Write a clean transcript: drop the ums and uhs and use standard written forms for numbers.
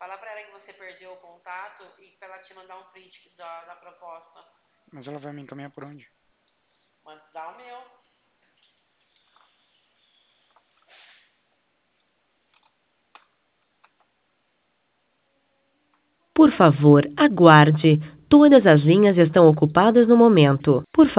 Fala pra ela que você perdeu o contato e pra ela te mandar um print da proposta. Mas ela vai me encaminhar por onde? Dá o meu. Por favor, aguarde. Todas as linhas estão ocupadas no momento. Por